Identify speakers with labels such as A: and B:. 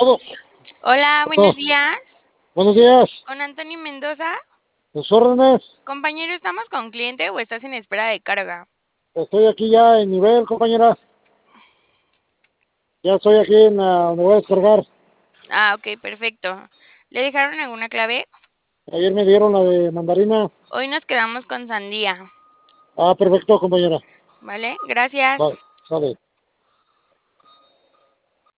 A: todo.
B: Hola,
A: Todo.
B: buenos días.
A: Buenos días.
B: Con Antonio Mendoza.
A: Tus órdenes.
B: Compañero, ¿estamos con cliente o estás en espera de carga?
A: Estoy aquí ya en nivel, compañera. Ya estoy aquí en donde voy a descargar.
B: Ah, ok, perfecto. ¿Le dejaron alguna clave?
A: Ayer me dieron la de mandarina.
B: Hoy nos quedamos con sandía.
A: Ah, perfecto, compañera.
B: ¿Vale? Gracias.
A: Vale, sale.